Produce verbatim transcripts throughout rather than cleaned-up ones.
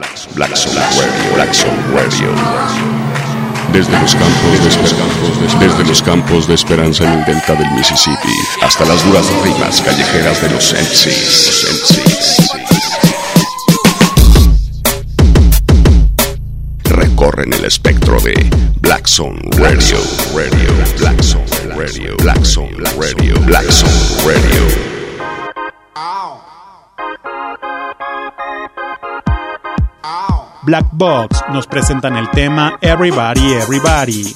Black Soul Radio, Black Soul Radio. Desde los campos de esperanza, desde los campos de esperanza en el delta del Mississippi hasta las duras rimas callejeras de los M Cs. Recorren el espectro de Black Soul Radio, Radio, Black Soul Radio, Black Soul Radio, Black Soul Radio. Black Box nos presentan el tema Everybody, Everybody.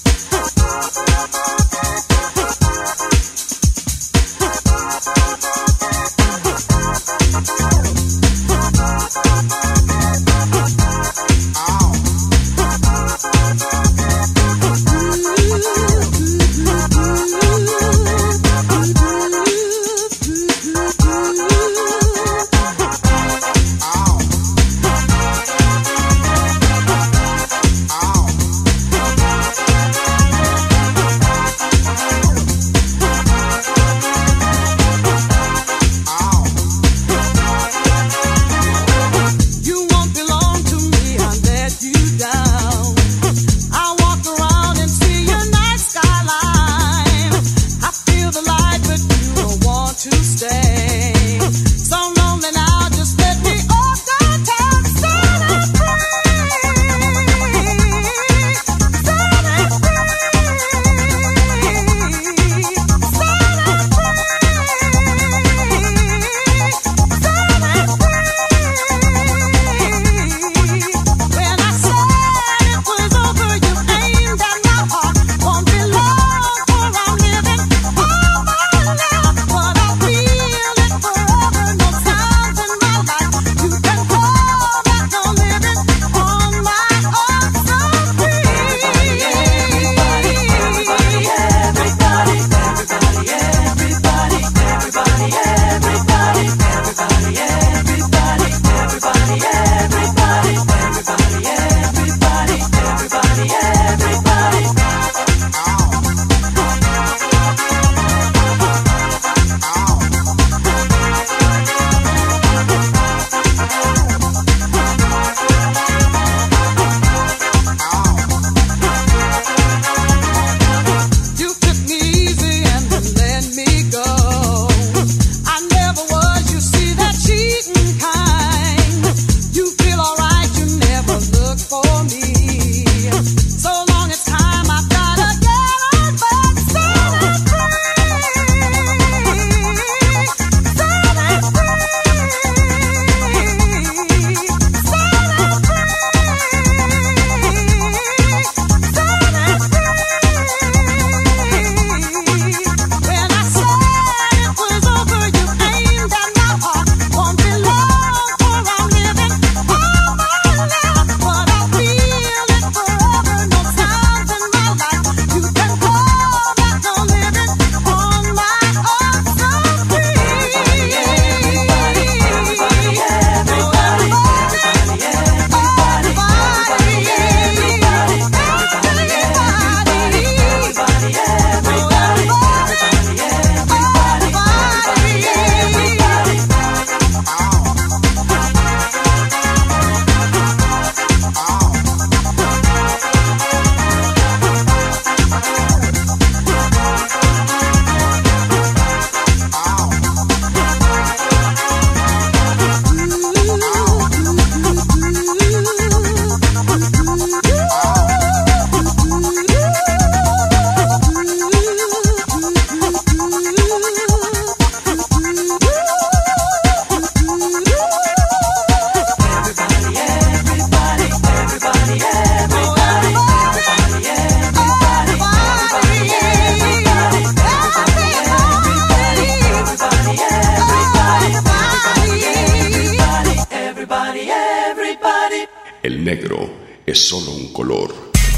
El negro es solo un color.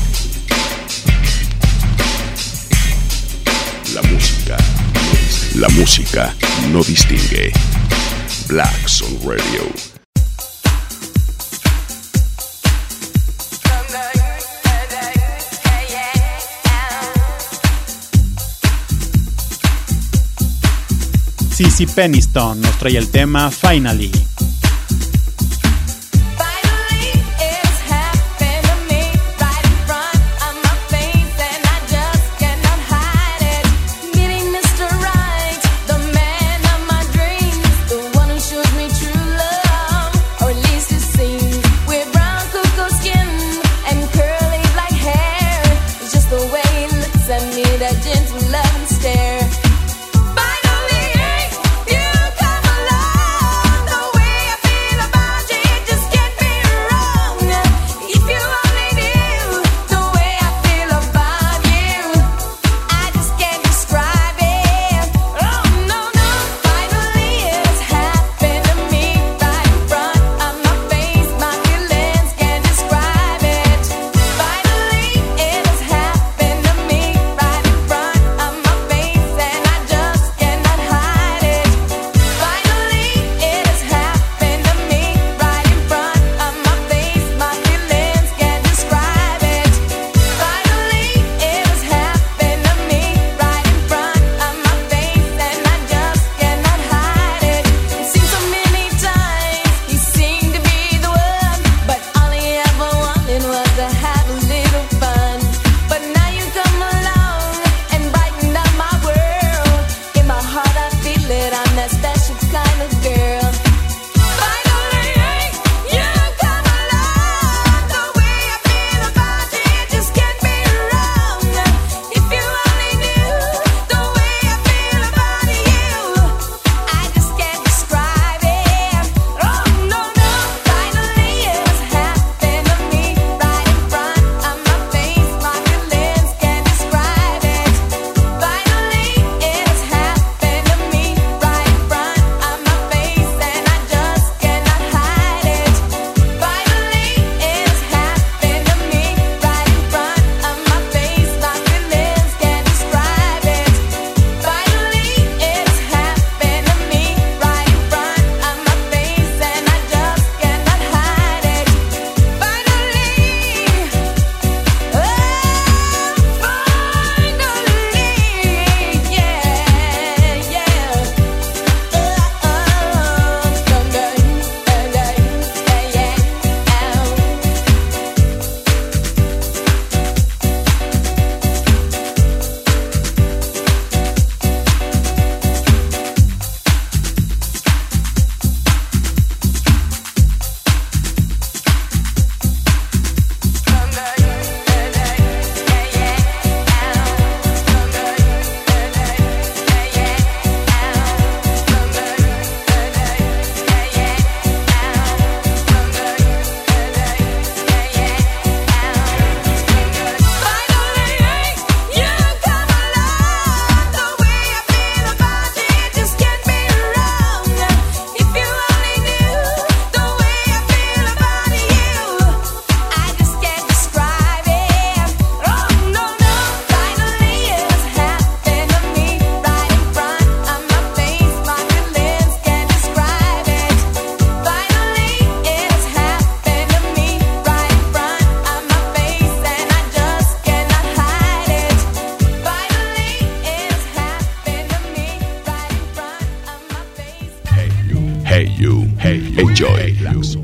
La música, la música no distingue. Black Soul Radio. C C Peniston nos trae el tema Finally. Finally.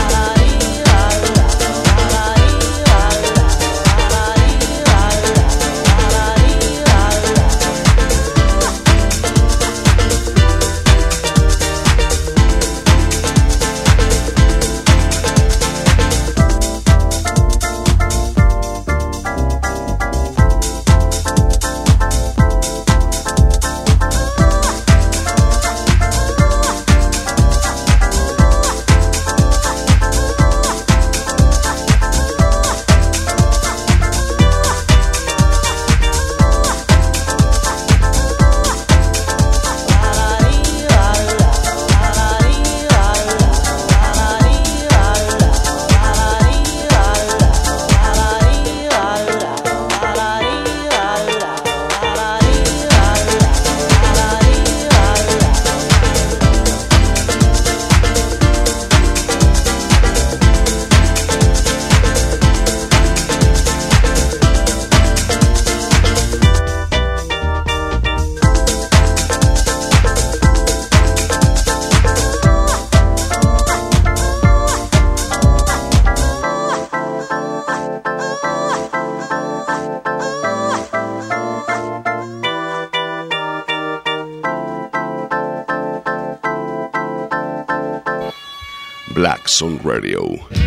Black Sun Radio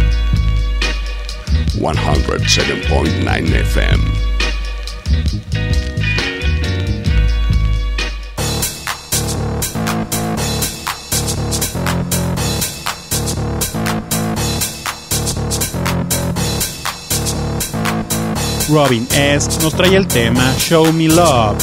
one oh seven point nine F M. Robin S. nos trae el tema Show Me Love.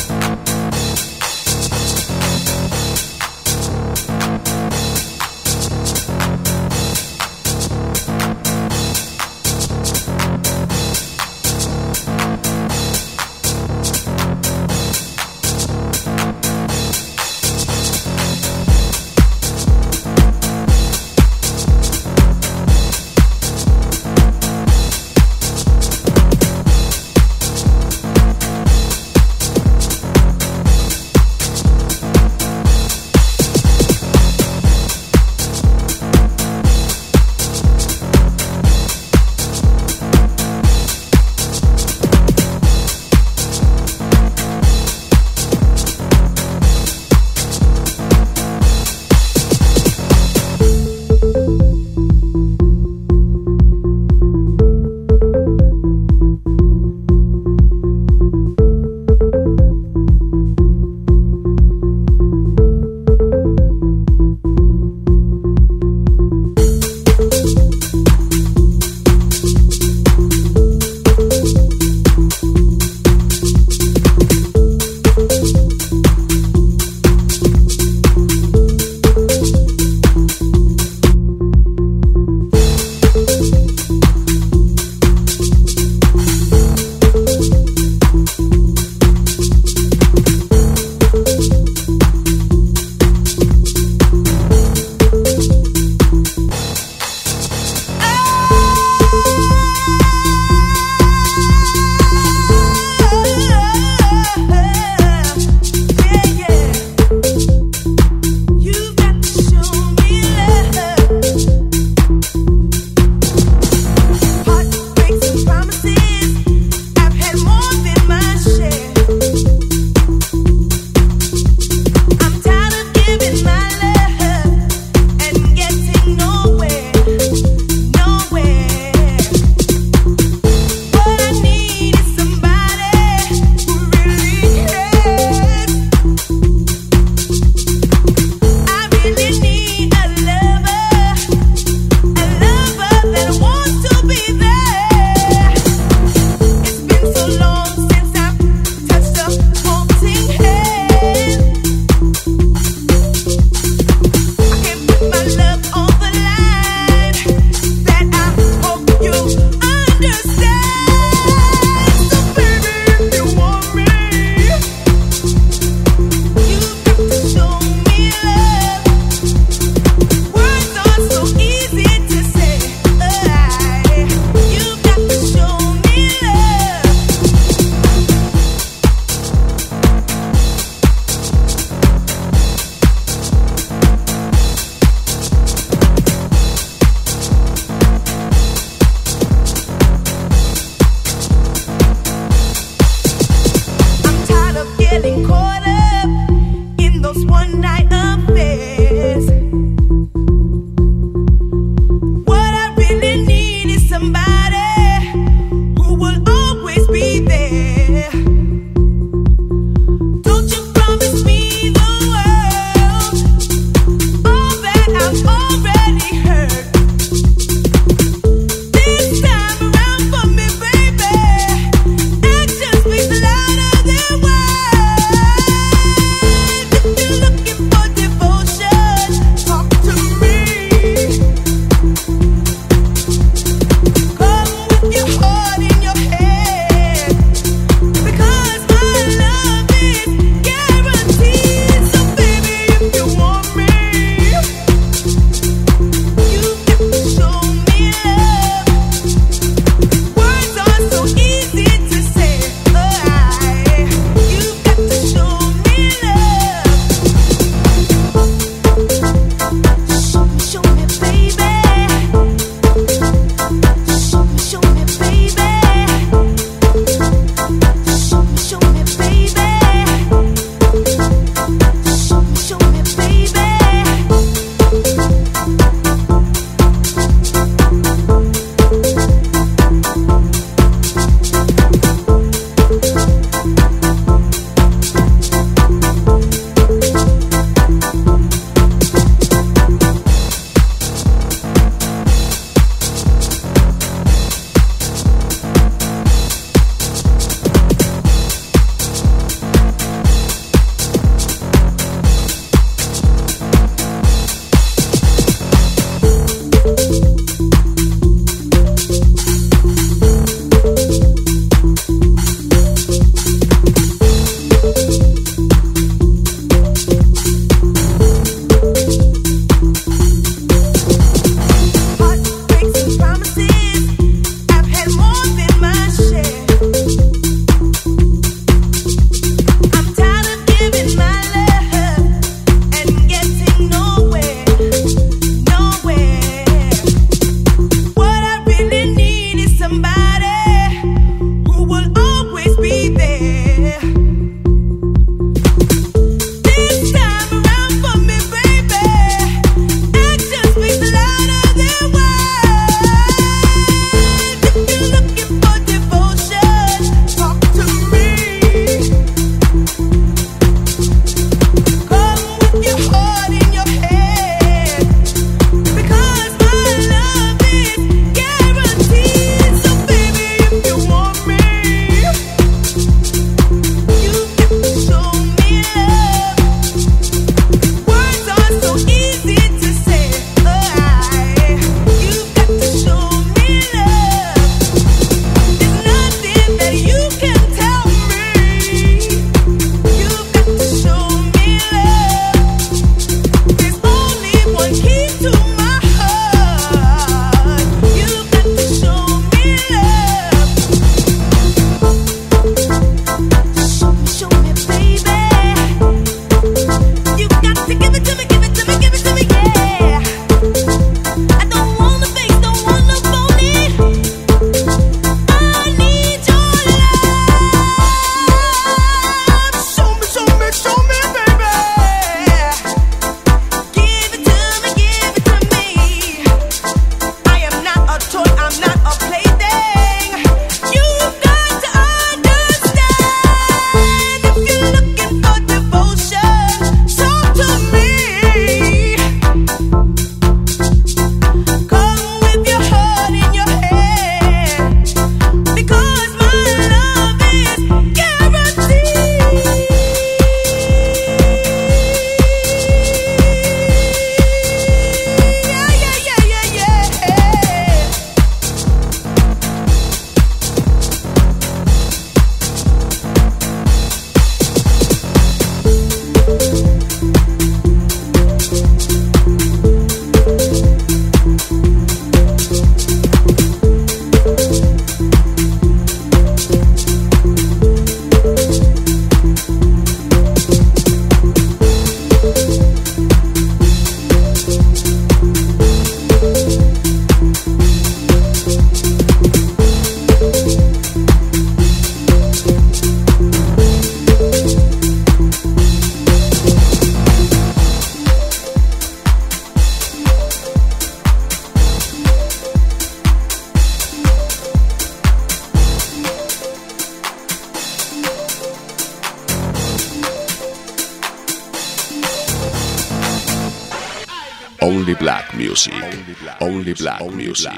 Only black music. Only black music.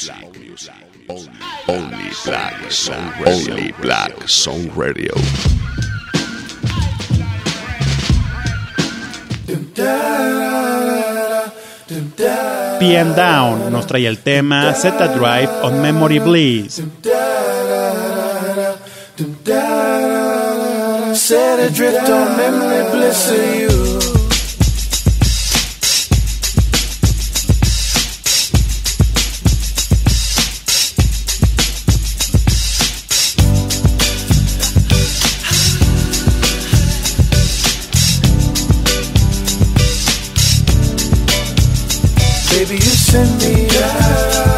Only black song radio. Only black song radio. P M Down nos trae el tema Set a Drive on Memory Bliss. Set adrift on memory bliss of you. Baby, you send me out.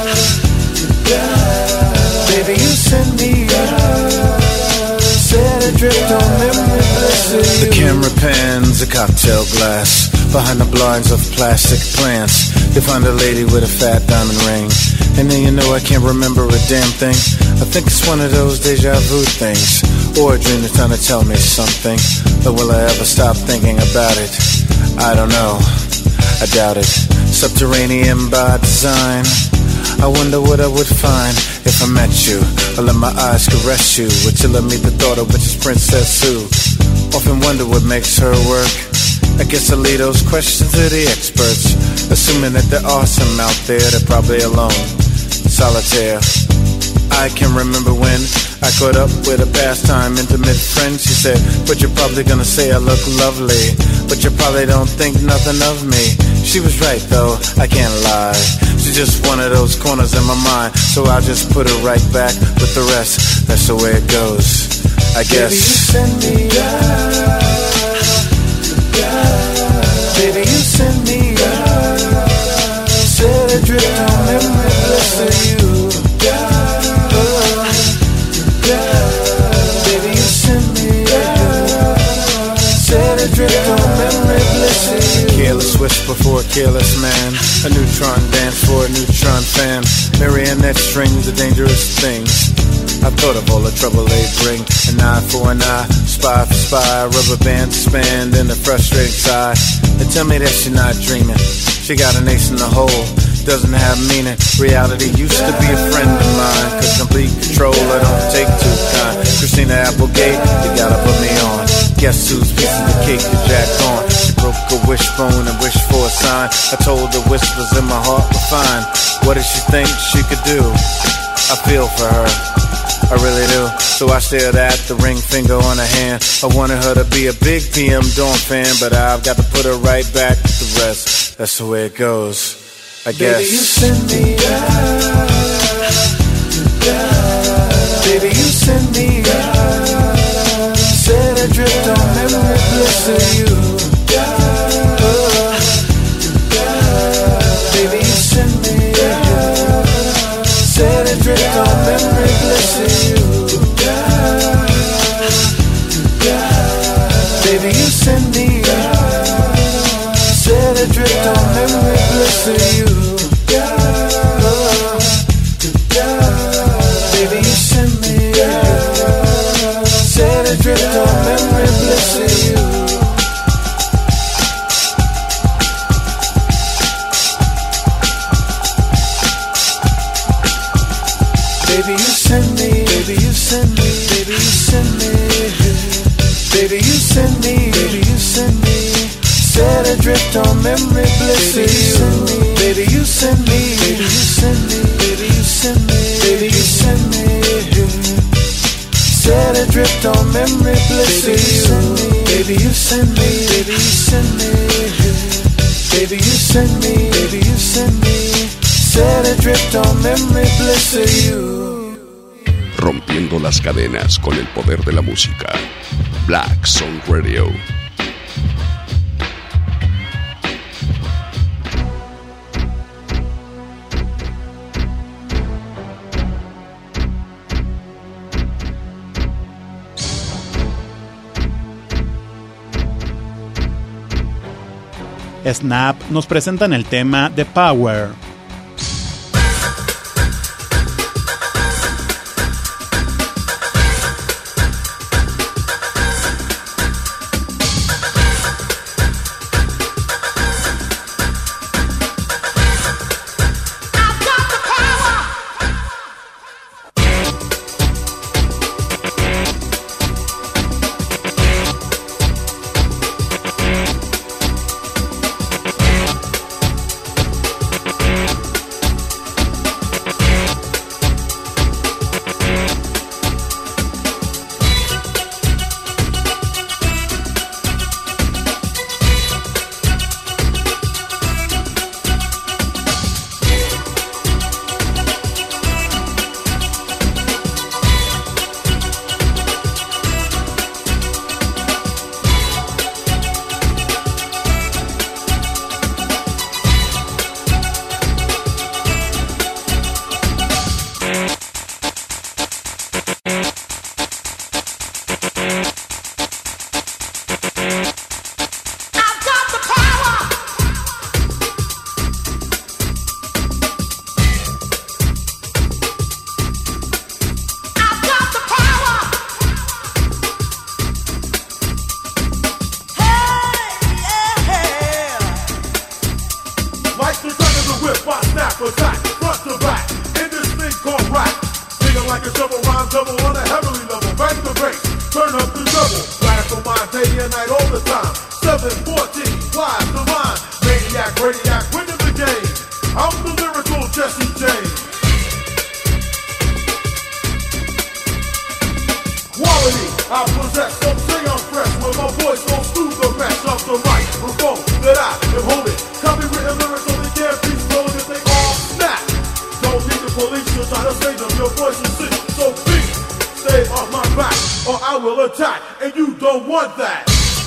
Baby, you send me out. Set adrift on memory bliss of you. The camera pans a cocktail glass. Behind the blinds of plastic plants, you find a lady with a fat diamond ring. And then you know I can't remember a damn thing. I think it's one of those deja vu things, or a dream that's trying to tell me something. But will I ever stop thinking about it? I don't know, I doubt it. Subterranean by design. I wonder what I would find if I met you. I let my eyes caress you until I meet the daughter, which is Princess Sue. Often wonder what makes her work. I guess I leave those questions to the experts, assuming that they're awesome out there. They're probably alone, solitaire. I can remember when I caught up with a pastime intimate friend. She said, but you're probably gonna say I look lovely, but you probably don't think nothing of me. She was right though, I can't lie. She's just one of those corners in my mind, so I'll just put her right back with the rest. That's the way it goes, I guess. Baby, you send me out. Baby, you send me out. Set adrift on memory bliss of you. Baby, you send me out. Set adrift on memory bliss of you. Careless whisper for a careless man. A neutron dance for a neutron fan. Marionette strings are dangerous things. I thought of all the trouble they bring. An eye for an eye, spy for spy, rubber band to span, and a frustrated sigh. They tell me that she's not dreaming. She got an ace in the hole, doesn't have meaning. Reality used to be a friend of mine, cause complete control I don't take too kind. Christina Applegate, you gotta put me on. Guess whose piece of the cake to jack on? She broke a wishbone and wished for a sign. I told her whispers in my heart were fine. What did she think she could do? I feel for her, I really do. So I stared at the ring finger on her hand. I wanted her to be a big P M Dawn fan, but I've got to put her right back with the rest. That's the way it goes, I guess. Baby, you send me out. Baby, you send me out. Set adrift on memory bliss of you. Baby, you send me out. Set adrift on memory bliss of you. Baby, you send me out. Set adrift on memory bliss of you. Baby, you send me out. Set adrift on memory bliss of you. Baby, you send me, baby, you send me, baby, you send me. Baby, you send me, baby, you send me. Set adrift on memory bliss of you. Baby, you send me, baby, you send me, baby, you send me, baby, you send me. Set adrift on memory bliss of you. Baby, you send me, baby, you send me. Baby, you send me, baby, you send me. Set adrift on memory bliss of you. Rompiendo las cadenas con el poder de la música. Black Song Radio. Snap nos presentan el tema The Power. double rhyme, double on a heavenly level. Bang the bass, turn up the double. Blast on mine day and night all the time. seven fourteen, live the line. Maniac, radiac, winning the game. I'm the lyrical Jesse James. Quality, I possess, some say I'm fresh. When my voice goes through the mesh of the microphone that I am holding. Copywritten lyrics so they can't be stolen if they all snap. Don't need the police to try to save them, your voice is sick. So please, stay off my back, or I will attack, and you don't want that.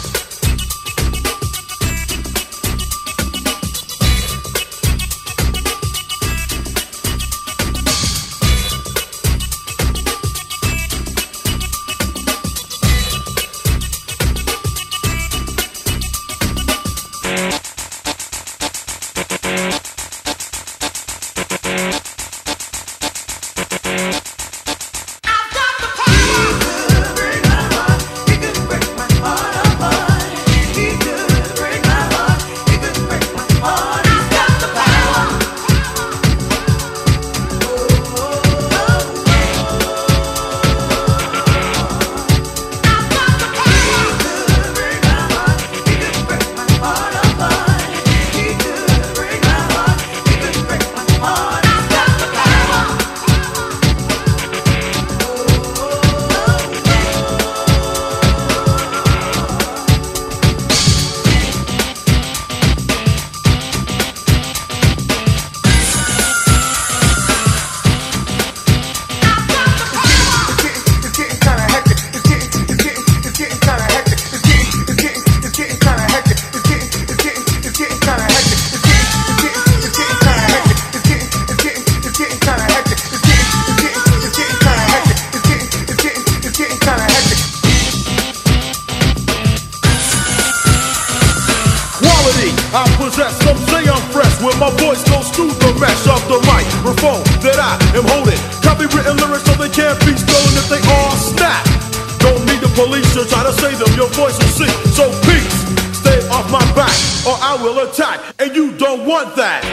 I possess, some say I'm fresh. When my voice goes through the mesh of the microphone that I am holding. Copywritten lyrics so they can't be stolen if they all snap. Don't need the police to try to save them, your voice will sing. So peace, stay off my back, or I will attack, and you don't want that.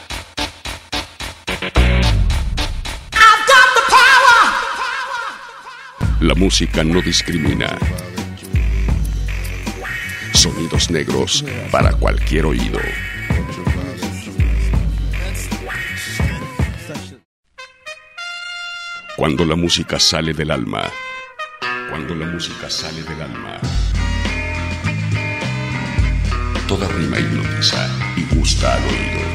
I've got the power. La música no discrimina. Sonidos negros para cualquier oído. Cuando la música sale del alma. Cuando la música sale del alma. Toda rima hipnotiza y gusta al oído.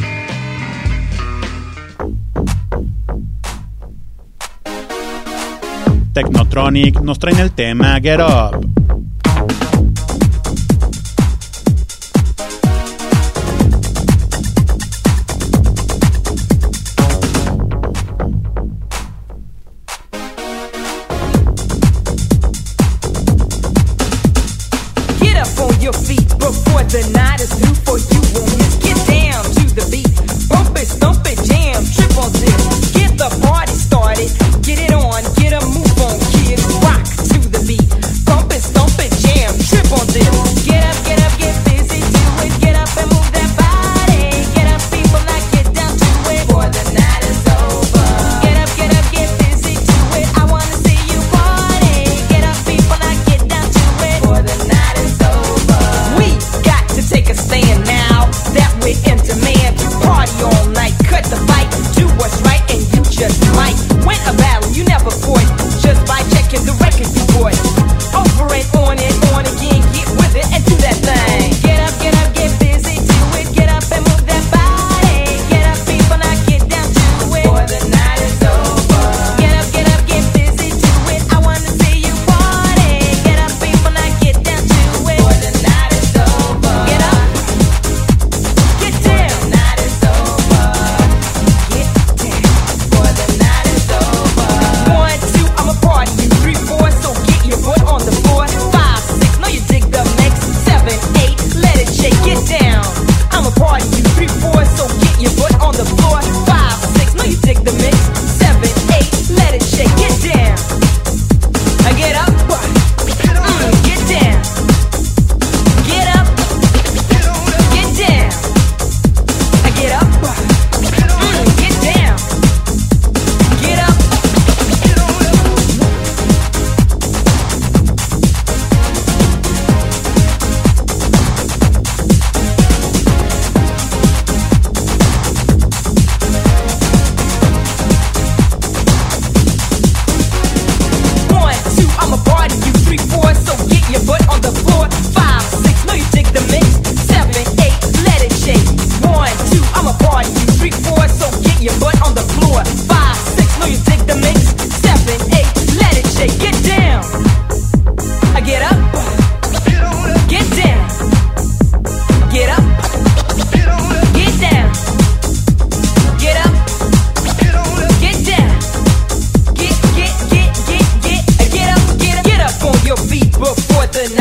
Technotronic nos traen el tema Get Up. The night is new for you. Just get down to the beat. Bump it, stomp it, jam, trip on this. Get the party started. Get it on, get a move on, kids. Rock to the beat. Bump it, stomp it, jam, trip on this. Get up, get up, get busy, do it. Get up and move that body. Get up, people, like get down to it. Before the night is over. Get up, get up, get busy, do it. I wanna see you party. Get up, people, like get down to it. Before the night is over. We got to take a stand now.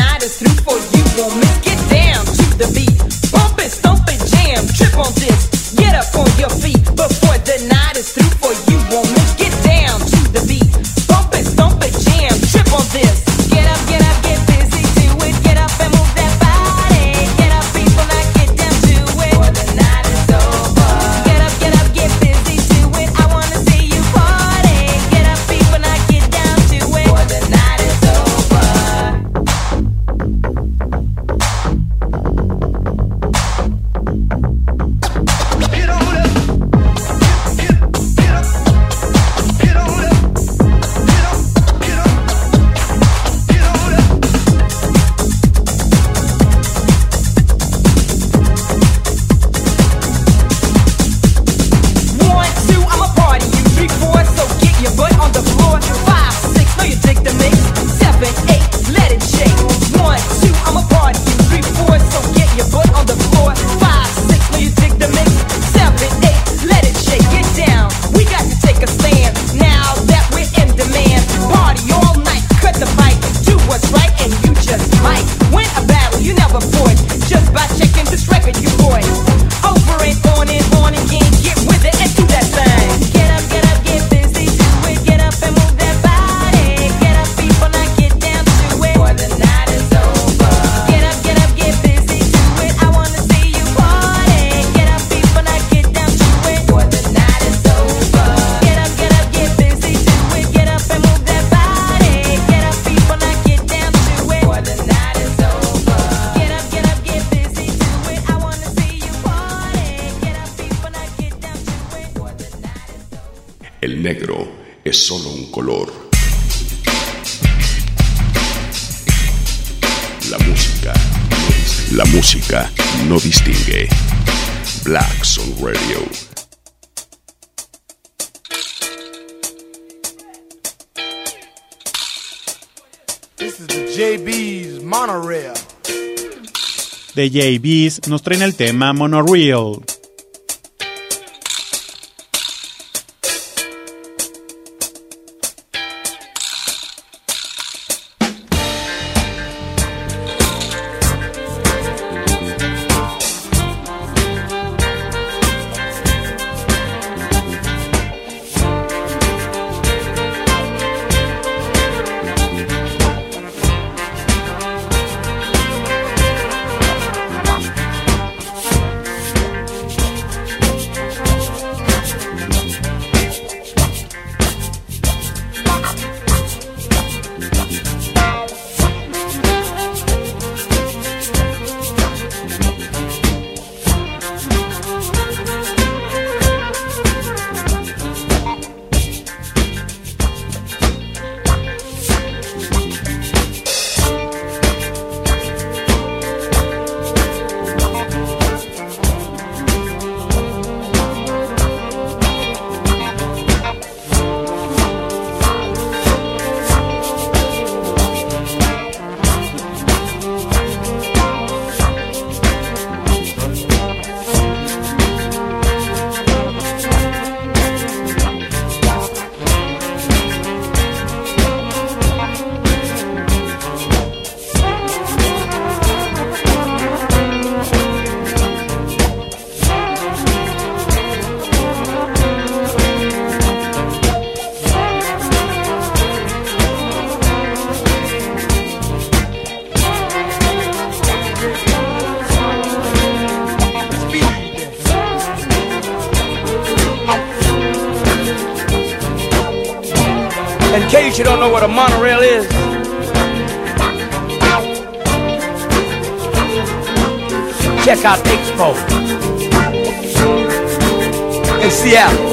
night is through for you won't miss. Get down to the beat, bump it, stomp it, jam, trip on this, get up on your feet before the night is through for you won't miss. Get down to the beat, bump it, stomp it, jam, trip on this. Get up, get up, get busy, do it, get up and move that body. Get up, people, now get down to it before the night is over. Get up, get up, get busy, do it, I wanna see you party. Get up, people, now get down to it before the night is over. Get on up, get, get up, get on up, get up, get up, get on up. One, two, I'm a party. You three, four, so get your butt on the floor. Five, six, know you dig the mix. Seven, eight, let it shake. One, two, I'm a party. You three, four, so get your butt on the floor. Five, six, know you dig the mix. Seven, eight, let it shake. Get down. We got to take a stand. Now that we're in demand, party all night. Cut the fight. Do what's right, and you just might win a battle you never fought just by checking this record you bought. Over and on and on again. Get with it and do that thing. Get up, get up, get busy, do it. Get up and move that body. Get up, people, now get down to it before the night is over. Get up, get up, get busy, do it. I wanna see you party. Get up, people, now get down to it before the night is over. Get up, get up, get busy, do it. Get up and move that body. Get up, people, now get down to it before the night is over. Get up, get up, get busy, do it. I wanna see you party. Get up, people, now get down to it before the night is over. El negro es solo un color. La música, no dis- la música no distingue. Black Sun Radio. This is the J B's Monorail. De J B's nos traen el tema Monorail. In case you don't know what a monorail is, check out Expo in Seattle.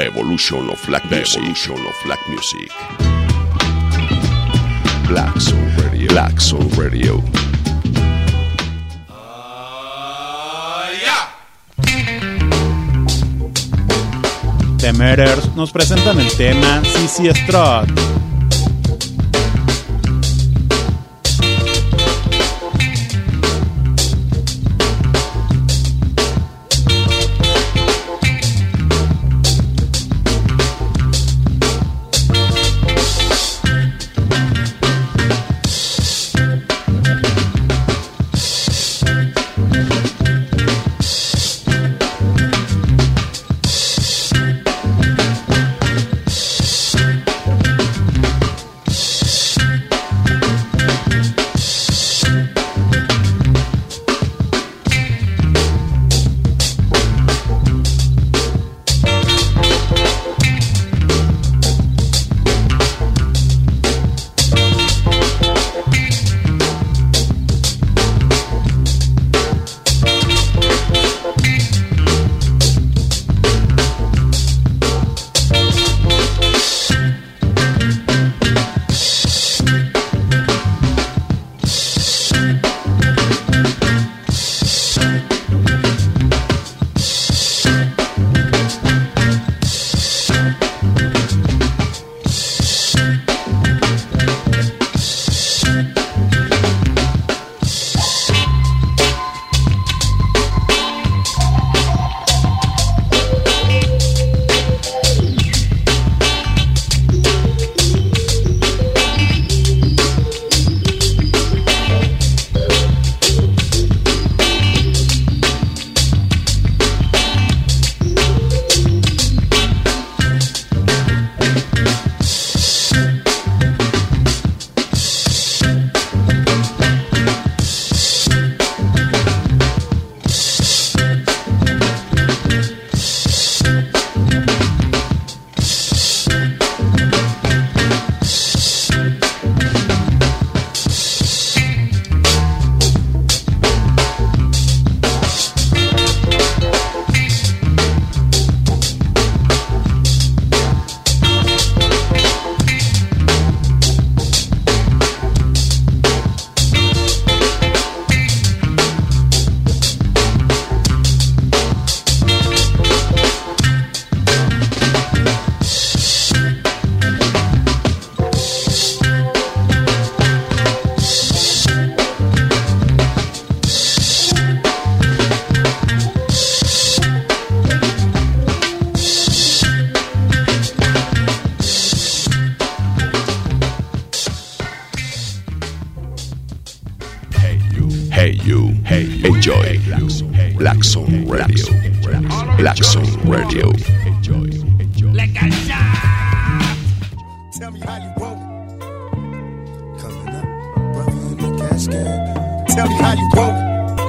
evolution of black music. The evolution of black music. Black Soul Radio. Black Soul Radio. The Murders nos presentan el tema C C Strut. Hey you, hey, enjoy Black Soul Radio. Black Soul Radio. Enjoy, enjoy. Like a shot. Tell me how you want it. Coming up, brother in the casket. Tell me how you want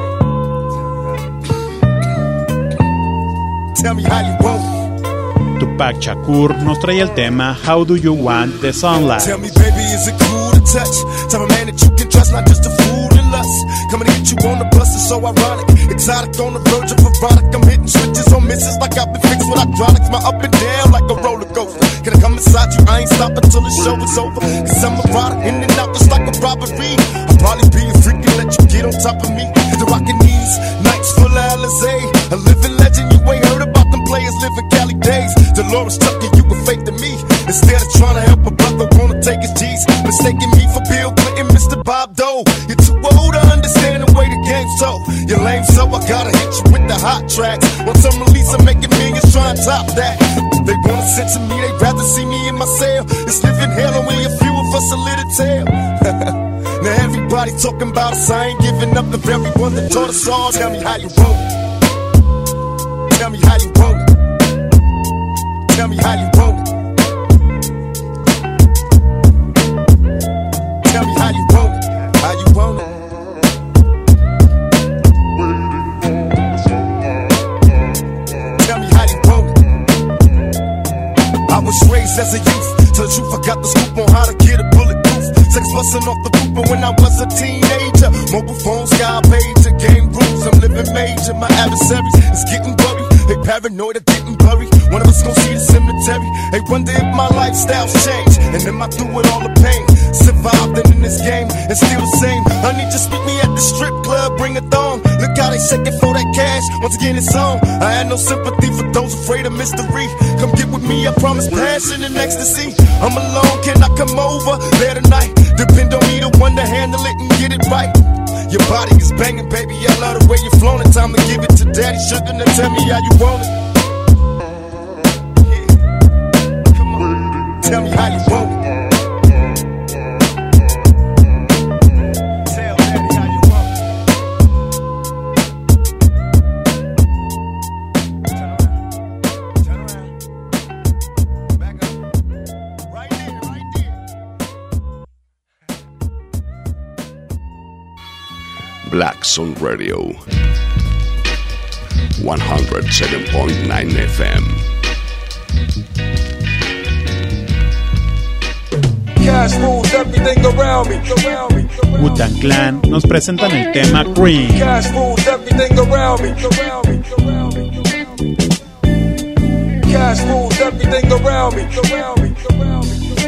it. Tell me how you want it. Tupac Shakur nos trae el tema How Do You Want the Sunlight. Tell me, baby, is it cool to touch? Tell a man that you can trust, not just a fool and lust. Coming to get you on the bus is so ironic. Exotic on the verge of erotic. I'm hitting switches on misses like I've been fixed with hydraulics. My up and down like a roller coaster. Can I come inside you? I ain't stopping till the show is over. Cause I'm erotic, in and out just like a robbery. I'll probably be a freak and let you get on top of me. The rockin' these nights full of Alizé. A living legend, you ain't heard about them players living Cali days. Dolores Tucker, you were fake to me. Instead of trying to help a brother, wanna take his G's. Mistaking me for Bill Clinton, Mister Bob Dole. You're too old to understand the way the game's told. You're lame, so I gotta hit you with the hot tracks. Once I'm released, I'm making millions, trying to top that. They wanna censor me, they'd rather see me in my cell. It's living hell, and we a few of us a little tale. Now everybody talking about us, I ain't giving up the very one that taught us all. Tell me how you want it. Tell me how you want it. Tell me how you want it. Tell me how you want it. How you want it. Tell me how you want it. I was raised as a youth. Tell the truth, I got the scoop on how to get a bulletproof. Sex busting off the roof, but when I was a teenager, mobile phones, sky pager, game rules. I'm living major. My adversaries is getting worried. They paranoid of getting buried. One of us gon' see the cemetery. They wonder if my lifestyle's changed, and am I through with all the pain? Survived and in this game, and still the same. Honey, just meet me at the strip club, bring a thong. Look how they shaking for that cash. Once again, it's on. I had no sympathy for those afraid of mystery. Come get with me, I promise passion and ecstasy. I'm alone, can I come over there tonight? Depend on me to one to handle it and get it right. Your body is banging, baby, I love the way you're flowing. Time to give it to daddy sugar, now tell me how you want it. Yeah. Come on, tell me how you want it. Tell daddy how you want it. Turn around, turn around, back up, right there, right there. Black Sun Radio one oh seven point nine F M. Cash rules everything around me. Around me. Wu-Tang Clan nos presentan el tema Cream. Cash rules everything around me. Around me. Around me. Cash rules everything around me. Around me. Around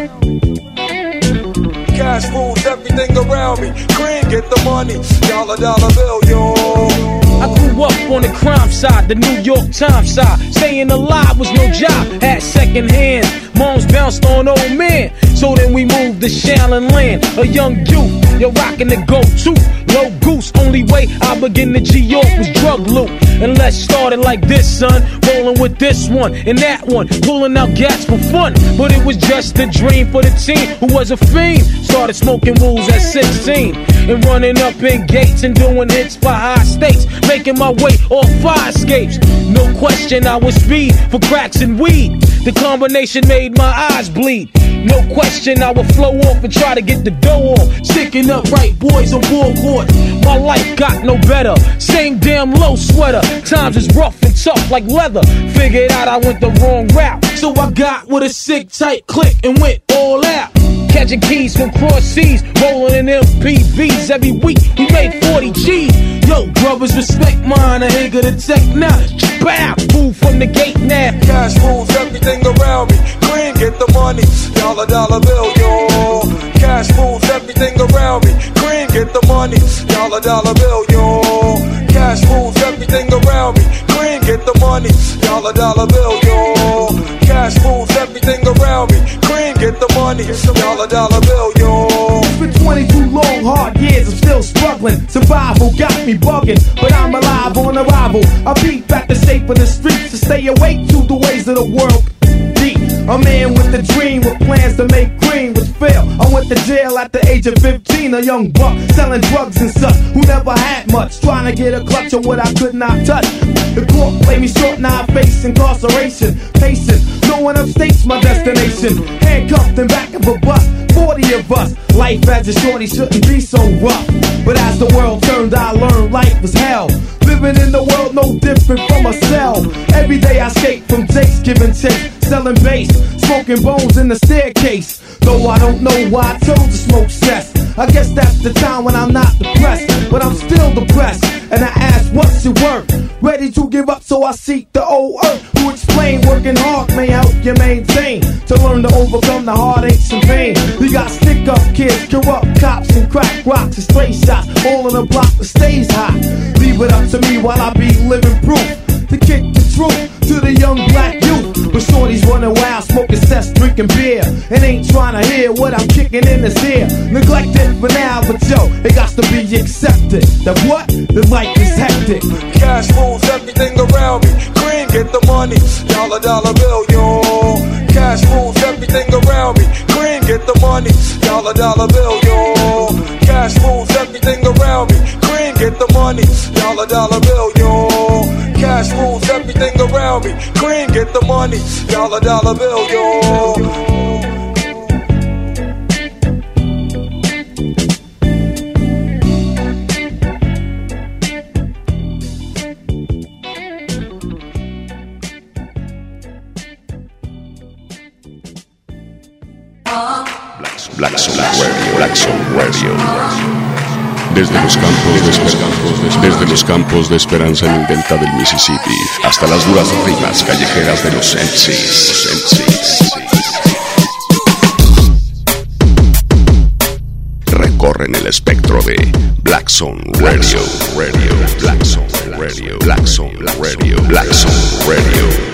me. Cash rules everything around me. Cream, get the money. Dollar, dollar bill, yo. I grew up on the crime side, the New York Times side. Staying alive was no job, had second hands. Moms bounced on old men. So then we moved to Shaolin Land. A young youth, you're rocking the go-to. Low goose, only way I begin to G-York was drug loot. And let's start it like this, son. Rolling with this one and that one. Pulling out gats for fun. But it was just a dream for the team who was a fiend. Started smoking rules at sixteen. And running up in gates and doing hits for high stakes. Making my way off fire escapes. No question I was speed for cracks and weed. The combination made my eyes bleed. No question I would flow off and try to get the dough off. Sticking up right boys on board. My life got no better. Same damn low sweater. Times is rough and tough like leather. Figured out I went the wrong route. So I got with a sick tight click and went all out. Catching keys from cross seas, rolling in M P Vs every week. We made forty G's. Yo, brothers, respect mine. I ain't gonna take now. Bow, move from the gate now. Cash rules everything around me. Cream, get the money. Dollar, dollar bill, yo. Cash rules everything around me. Cream, get the money. Dollar, dollar bill, yo. Cash rules everything around me. Cream, get the money. Dollar, dollar bill, yo. Cash rules everything around me. Cream, get the money. Dollar, dollar bill, yo. It's been twenty-two long, hard years, I'm still struggling. Survival got me bugging, but I'm alive on arrival. I beat back the shape of the streets to stay awake to the ways of the world. Deep, a man with a dream, with plans to make green, which failed. I went to jail at the age of fifteen, a young buck selling drugs and such, who never had much, trying to get a clutch on what I could not touch. The court played me short, now I face incarceration. Patient, no one upstates my destination. Handcuffed in back of a bus, forty of us. Life as a shorty shouldn't be so rough. But as the world turned, I learned life was hell. Living in the world no different from a cell. Every day I skate from Jake's, giving chase, selling bass, smoking bones in the staircase. Though I don't know why I chose to smoke cess. I guess that's the time when I'm not depressed, but I'm still depressed. And I ask, what's it worth? Ready to give up, so I seek the old earth, who explain working hard may help you maintain, to learn to overcome the heartaches and pain. We got stick up kids, corrupt cops, and crack rocks and stray shots, all in a block that stays hot. Leave it up to me while I be living proof to kick the truth to the young black youth. But shorties running wild, smoking cess, drinking beer, and ain't trying to hear what I'm kicking in his ear. Neglected for now, but yo, it got to be accepted that what? The life is hectic. Cash rules everything around me. Cream, get the money. Dollar, dollar bill, yo. Cash rules everything around me. Cream, get the money. Dollar, dollar bill, yo. Cash rules everything around me. Cream, get the money. Dollar, dollar bill, yo. Cash rules everything around me. Cream, get the money. Dollar, dollar bill, yo. Black Sun Radio, Black Sun Radio. Desde los campos de esperanza, desde los campos de esperanza en el delta del Mississippi, hasta las duras rimas callejeras de los M Cs. Recorren el espectro de Black Zone Radio, Radio, Black Zone Radio, Black Zone Radio, Black Zone Radio.